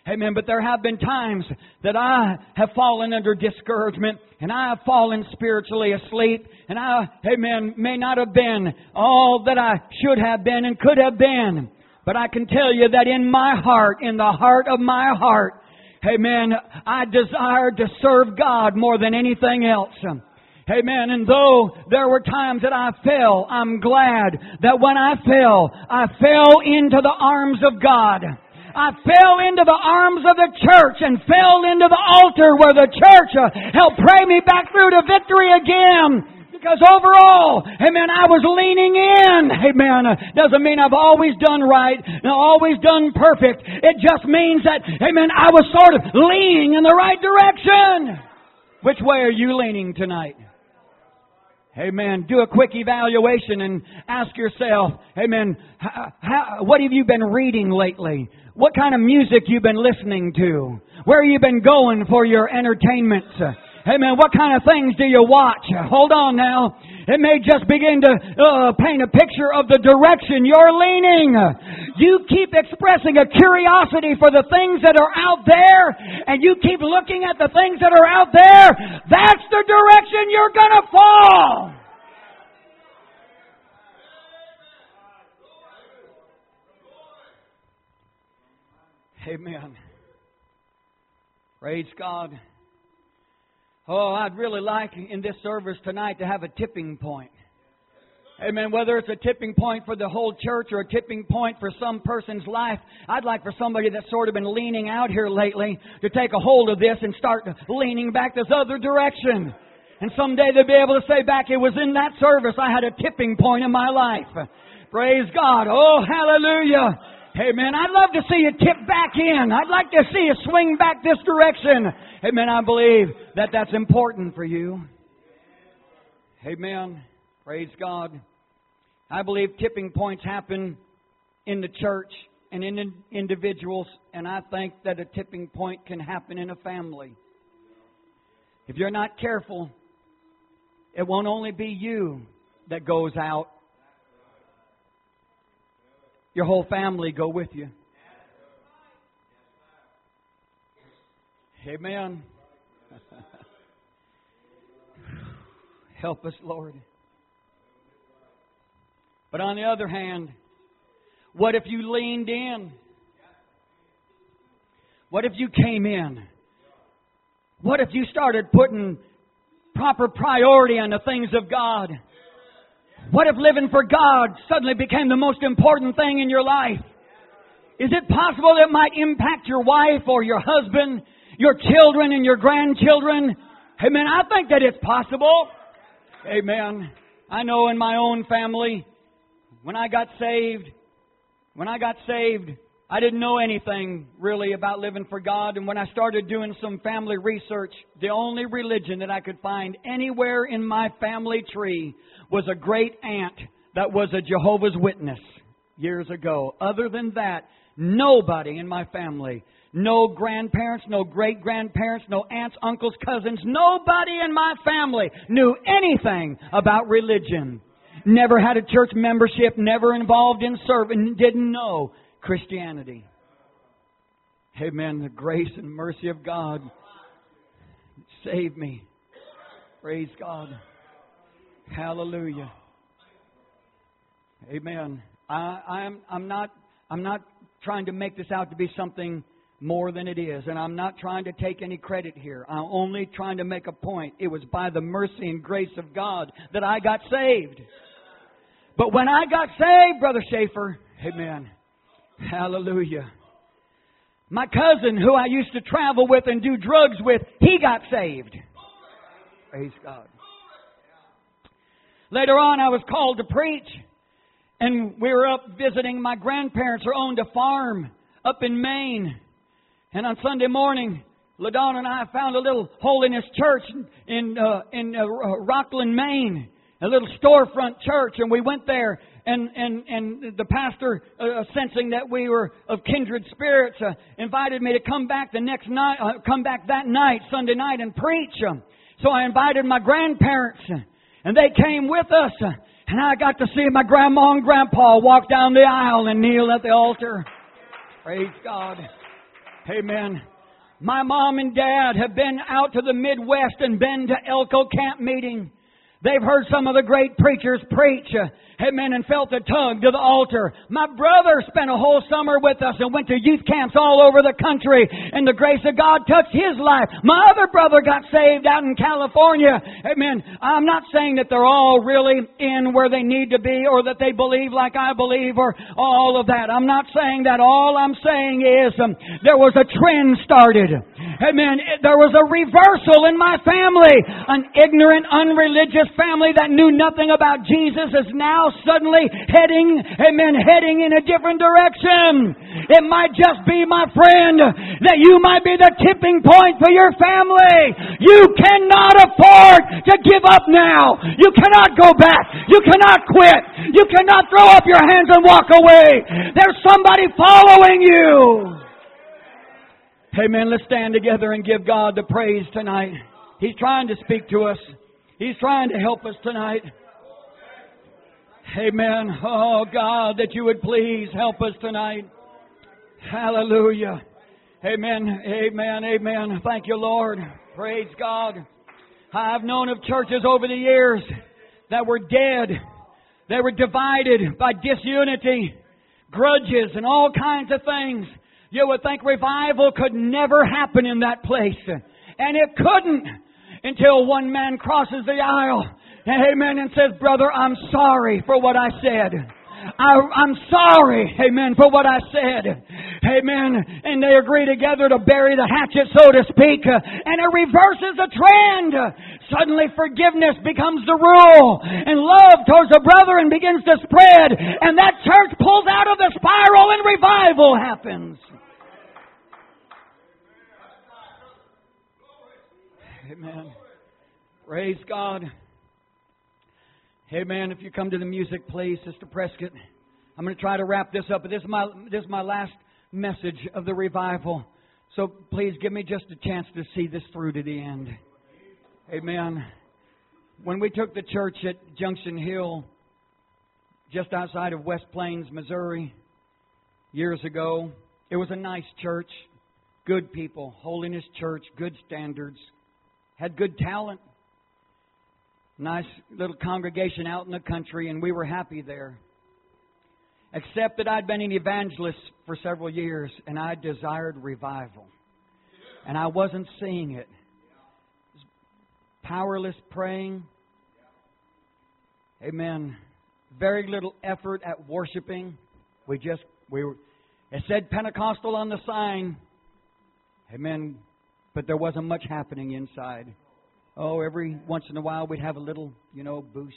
Amen. But there have been times that I have fallen under discouragement and I have fallen spiritually asleep. And I, amen, may not have been all that I should have been and could have been. But I can tell you that in my heart, in the heart of my heart, amen, I desired to serve God more than anything else. Amen. And though there were times that I fell, I'm glad that when I fell, I fell into the arms of God. I fell into the arms of the church and fell into the altar where the church helped pray me back through to victory again. Because overall, amen, I was leaning in. Amen. Doesn't mean I've always done right, always done perfect. It just means that, amen, I was sort of leaning in the right direction. Which way are you leaning tonight? Amen. Do a quick evaluation and ask yourself, amen, how, how, what have you been reading lately? What kind of music you've been listening to? Where you been going for your entertainment? Amen. What kind of things do you watch? Hold on now. It may just begin to uh, paint a picture of the direction you're leaning. You keep expressing a curiosity for the things that are out there, and you keep looking at the things that are out there. That's the direction you're going to fall. Amen. Praise God. Oh, I'd really like in this service tonight to have a tipping point. Amen. Whether it's a tipping point for the whole church or a tipping point for some person's life, I'd like for somebody that's sort of been leaning out here lately to take a hold of this and start leaning back this other direction. And someday they'll be able to say back, it was in that service I had a tipping point in my life. Praise God. Oh, hallelujah. Amen. I'd love to see you tip back in. I'd like to see you swing back this direction. Amen. I believe that that's important for you. Amen. Praise God. I believe tipping points happen in the church and in individuals, and I think that a tipping point can happen in a family. If you're not careful, it won't only be you that goes out. Your whole family go with you. Amen. Help us, Lord. But on the other hand, what if you leaned in? What if you came in? What if you started putting proper priority on the things of God? What if living for God suddenly became the most important thing in your life? Is it possible that it might impact your wife or your husband, your children and your grandchildren? Amen. I think that it's possible. Amen. I know in my own family, when I got saved, when I got saved, I didn't know anything really about living for God. And when I started doing some family research, the only religion that I could find anywhere in my family tree was a great aunt that was a Jehovah's Witness years ago. Other than that, nobody in my family, no grandparents, no great-grandparents, no aunts, uncles, cousins, nobody in my family knew anything about religion. Never had a church membership, never involved in serving, didn't know Christianity. Amen. The grace and mercy of God saved me. Praise God. Hallelujah. Amen. I, I'm, I'm not, I'm not trying to make this out to be something more than it is. And I'm not trying to take any credit here. I'm only trying to make a point. It was by the mercy and grace of God that I got saved. But when I got saved, Brother Schaefer, amen. Hallelujah. My cousin, who I used to travel with and do drugs with, he got saved. Praise God. Later on, I was called to preach. And we were up visiting my grandparents who owned a farm up in Maine. And on Sunday morning, LaDonna and I found a little holiness church in uh, in uh, Rockland, Maine. A little storefront church. And we went there. And, and, and the pastor, uh, sensing that we were of kindred spirits, uh, invited me to come back the next night, uh, come back that night, Sunday night, and preach. So I invited my grandparents, and they came with us. And I got to see my grandma and grandpa walk down the aisle and kneel at the altar. Praise God. Amen. My mom and dad have been out to the Midwest and been to Elko camp meeting. They've heard some of the great preachers preach, uh, amen, and felt a tug to the altar. My brother spent a whole summer with us and went to youth camps all over the country, and the grace of God touched his life. My other brother got saved out in California. Amen. I'm not saying that they're all really in where they need to be or that they believe like I believe or all of that. I'm not saying that. All I'm saying is um, there was a trend started. Amen. There was a reversal in my family. An ignorant, unreligious family that knew nothing about Jesus is now suddenly heading, amen, heading in a different direction. It might just be, my friend, that you might be the tipping point for your family. You cannot afford to give up now. You cannot go back. You cannot quit. You cannot throw up your hands and walk away. There's somebody following you. Amen. Let's stand together and give God the praise tonight. He's trying to speak to us. He's trying to help us tonight. Amen. Oh, God, that you would please help us tonight. Hallelujah. Amen. Amen. Amen. Thank you, Lord. Praise God. I've known of churches over the years that were dead. They were divided by disunity, grudges, and all kinds of things. You would think revival could never happen in that place. And it couldn't. Until one man crosses the aisle, amen, and says, brother, I'm sorry for what I said. I, I'm sorry, amen, for what I said. Amen. And they agree together to bury the hatchet, so to speak. And it reverses the trend. Suddenly forgiveness becomes the rule. And love towards a brother and begins to spread. And that church pulls out of the spiral and revival happens. Amen. Praise God. Amen. If you come to the music, please, Sister Prescott. I'm going to try to wrap this up. But this is my this is my last message of the revival. So please give me just a chance to see this through to the end. Amen. When we took the church at Junction Hill, just outside of West Plains, Missouri, years ago, it was a nice church, good people, holiness church, good standards. Had good talent. Nice little congregation out in the country, and we were happy there. Except that I'd been an evangelist for several years, and I desired revival. And I wasn't seeing it. Powerless praying. Amen. Very little effort at worshiping. We just, we were, it said Pentecostal on the sign. Amen. But there wasn't much happening inside. Oh, every once in a while we'd have a little, you know, boost.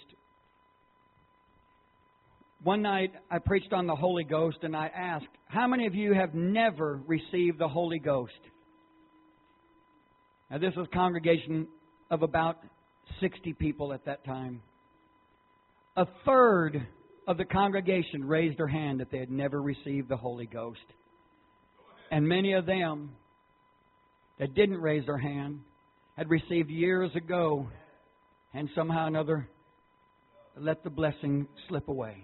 One night I preached on the Holy Ghost and I asked, how many of you have never received the Holy Ghost? Now this was a congregation of about sixty people at that time. A third of the congregation raised their hand that they had never received the Holy Ghost. And many of them that didn't raise their hand had received years ago and somehow or another let the blessing slip away.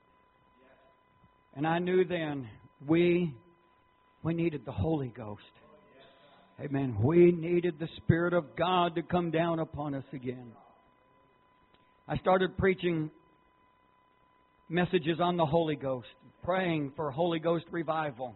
And I knew then we we needed the Holy Ghost. Amen. We needed the Spirit of God to come down upon us again. I started preaching messages on the Holy Ghost, praying for Holy Ghost revival.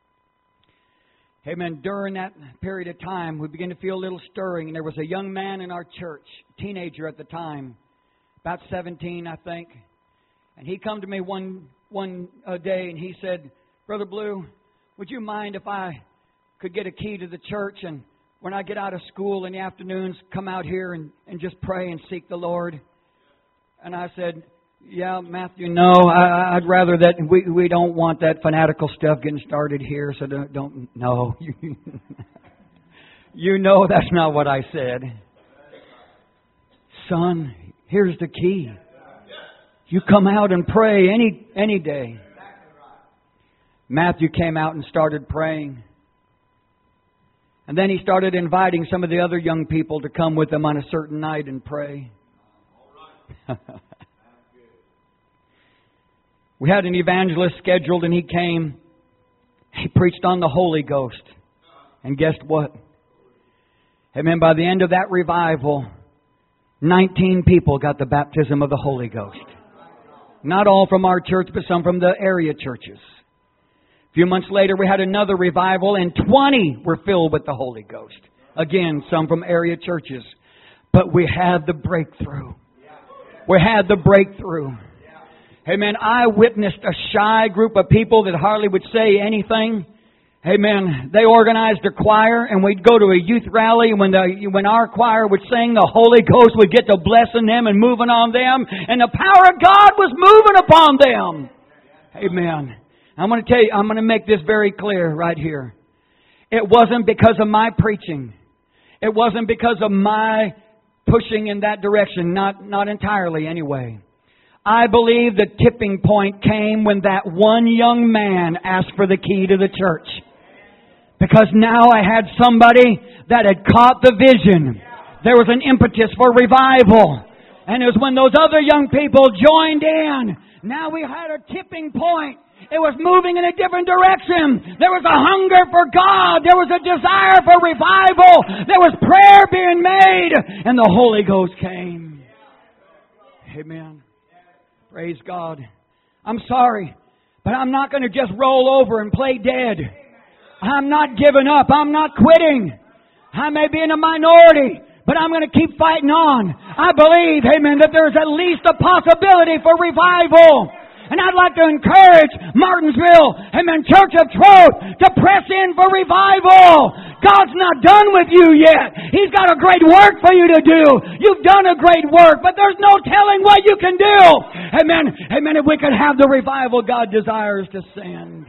Amen. During that period of time, we began to feel a little stirring. And there was a young man in our church, teenager at the time, about seventeen, I think. And he come to me one one uh, day and he said, Brother Blue, would you mind if I could get a key to the church and when I get out of school in the afternoons, come out here and, and just pray and seek the Lord? And I said, yeah, Matthew, no, I, I'd rather that we we don't want that fanatical stuff getting started here, so don't, don't no. You know that's not what I said. Son, here's the key. You come out and pray any any day. Matthew came out and started praying. And then he started inviting some of the other young people to come with him on a certain night and pray. We had an evangelist scheduled and he came. He preached on the Holy Ghost. And guess what? Amen. By the end of that revival, nineteen people got the baptism of the Holy Ghost. Not all from our church, but some from the area churches. A few months later, we had another revival, and twenty were filled with the Holy Ghost. Again, some from area churches. But we had the breakthrough. We had the breakthrough. Amen. I witnessed a shy group of people that hardly would say anything. Amen. They organized a choir, and we'd go to a youth rally. When the when our choir would sing, the Holy Ghost would get to blessing them and moving on them, and the power of God was moving upon them. Amen. I'm going to tell you, I'm going to make this very clear right here. It wasn't because of my preaching. It wasn't because of my pushing in that direction. Not not entirely, anyway. I believe the tipping point came when that one young man asked for the key to the church. Because now I had somebody that had caught the vision. There was an impetus for revival. And it was when those other young people joined in. Now we had a tipping point. It was moving in a different direction. There was a hunger for God. There was a desire for revival. There was prayer being made. And the Holy Ghost came. Amen. Praise God. I'm sorry, but I'm not going to just roll over and play dead. I'm not giving up. I'm not quitting. I may be in a minority, but I'm going to keep fighting on. I believe, amen, that there's at least a possibility for revival. And I'd like to encourage Martinsville, amen, Church of Truth, to press in for revival. God's not done with you yet. He's got a great work for you to do. You've done a great work, but there's no telling what you can do. Amen. Amen. If we could have the revival God desires to send.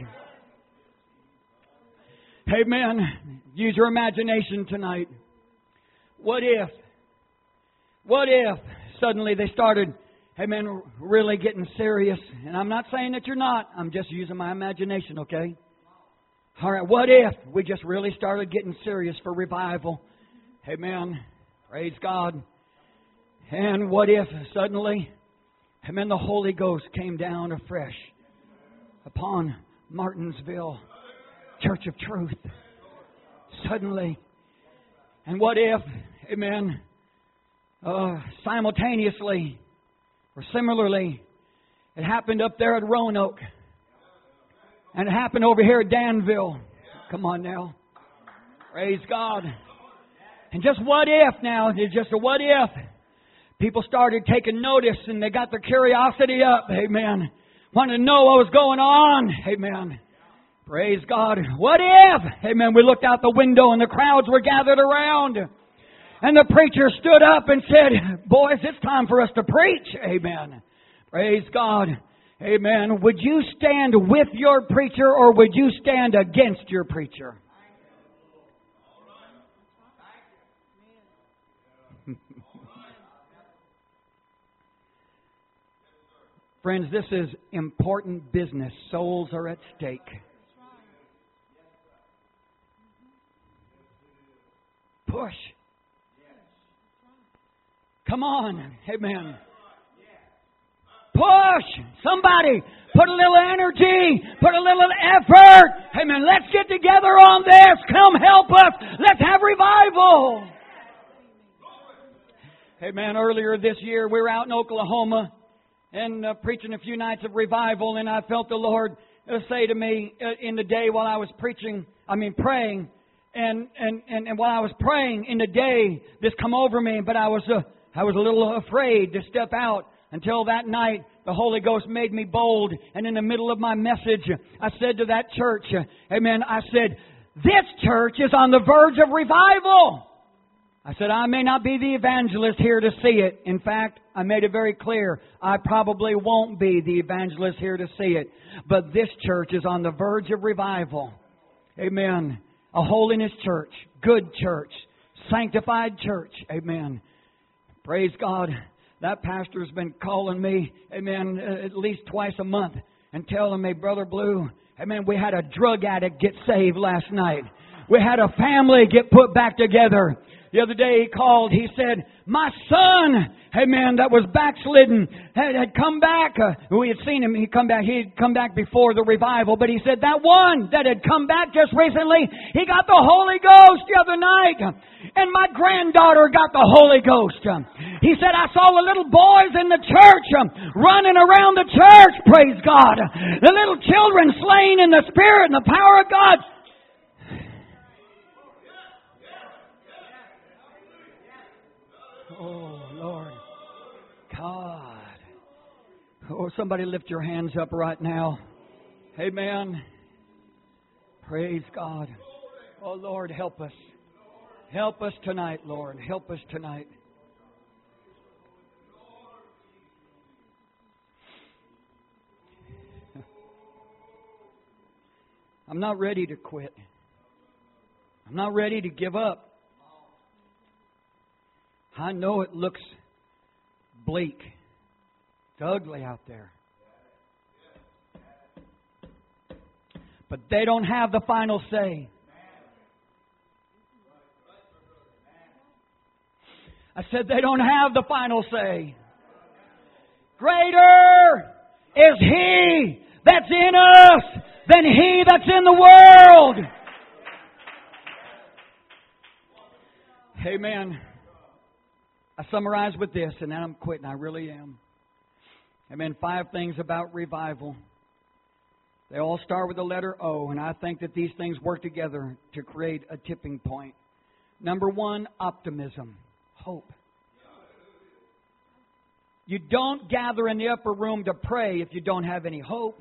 Amen. Use your imagination tonight. What if, what if suddenly they started, amen, really getting serious? And I'm not saying that you're not. I'm just using my imagination, okay? All right, what if we just really started getting serious for revival? Amen. Praise God. And what if suddenly, amen, the Holy Ghost came down afresh upon Martinsville Church of Truth. Suddenly. And what if, amen, uh, simultaneously or similarly, it happened up there at Roanoke. And it happened over here at Danville. Come on now. Praise God. And just what if now, it's just a what if. People started taking notice and they got their curiosity up. Amen. Wanted to know what was going on. Amen. Praise God. What if? Amen. We looked out the window and the crowds were gathered around. And the preacher stood up and said, boys, it's time for us to preach. Amen. Praise God. Amen. Would you stand with your preacher or would you stand against your preacher? Friends, this is important business. Souls are at stake. Push. Come on. Amen. Push. Somebody put a little energy. Put a little effort. Amen. Let's get together on this. Come help us. Let's have revival. Amen. Earlier this year, we were out in Oklahoma and uh, preaching a few nights of revival. And I felt the Lord uh, say to me uh, in the day while I was preaching, I mean praying. And, and, and, and while I was praying in the day, this come over me, but I was uh, I was a little afraid to step out until that night the Holy Ghost made me bold. And in the middle of my message, I said to that church, amen, I said, this church is on the verge of revival. I said, I may not be the evangelist here to see it. In fact, I made it very clear, I probably won't be the evangelist here to see it. But this church is on the verge of revival. Amen. A holiness church, good church, sanctified church. Amen. Praise God. That pastor's been calling me, amen, at least twice a month and telling me, Brother Blue, amen, we had a drug addict get saved last night. We had a family get put back together. The other day he called, he said, my son, amen, that was backslidden, had, had come back. Uh, we had seen him, he'd come back, he'd come back before the revival, but he said that one that had come back just recently, he got the Holy Ghost the other night. And my granddaughter got the Holy Ghost. He said, I saw the little boys in the church running around the church, praise God. The little children slain in the Spirit and the power of God. Oh, Lord. God. Oh, somebody lift your hands up right now. Amen. Praise God. Oh, Lord, help us. Help us tonight, Lord. Help us tonight. I'm not ready to quit. I'm not ready to give up. I know it looks bleak. It's ugly out there. But they don't have the final say. I said they don't have the final say. Greater is He that's in us than he that's in the world. Amen. I summarize with this, and then I'm quitting. I really am. Amen. Five things about revival. They all start with the letter O, and I think that these things work together to create a tipping point. Number one, optimism. Hope. You don't gather in the upper room to pray if you don't have any hope.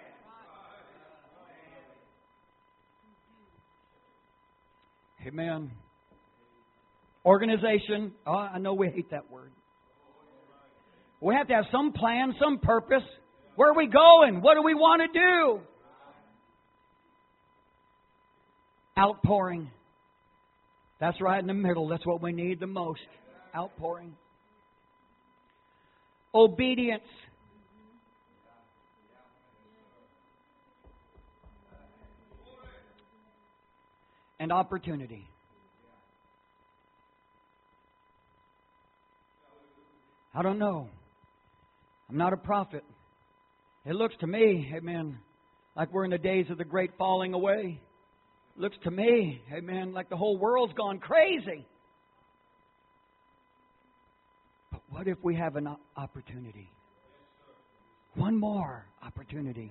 Amen. Organization. Oh, I know we hate that word. We have to have some plan, some purpose. Where are we going? What do we want to do? Outpouring. That's right in the middle. That's what we need the most. Outpouring. Obedience. And opportunity. I don't know. I'm not a prophet. It looks to me, amen, like we're in the days of the great falling away. It looks to me, amen, like the whole world's gone crazy. But what if we have an opportunity? One more opportunity.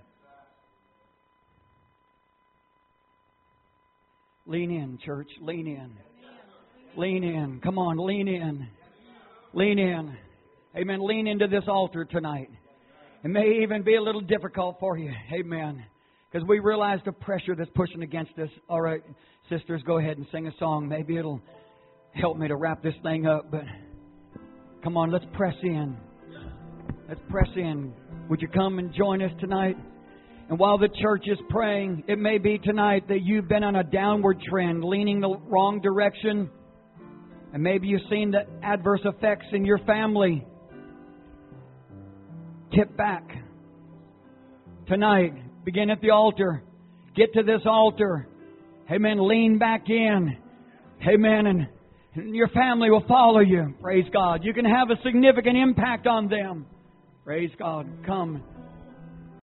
Lean in, church. Lean in. Lean in. Come on, lean in. Lean in. Amen. Lean into this altar tonight. It may even be a little difficult for you. Amen. Because we realize the pressure that's pushing against us. All right, sisters, go ahead and sing a song. Maybe it'll help me to wrap this thing up. But come on, let's press in. Let's press in. Would you come and join us tonight? And while the church is praying, it may be tonight that you've been on a downward trend, leaning the wrong direction. And maybe you've seen the adverse effects in your family. Tip back. Tonight, begin at the altar. Get to this altar. Amen. Lean back in. Amen. And your family will follow you. Praise God. You can have a significant impact on them. Praise God. Come.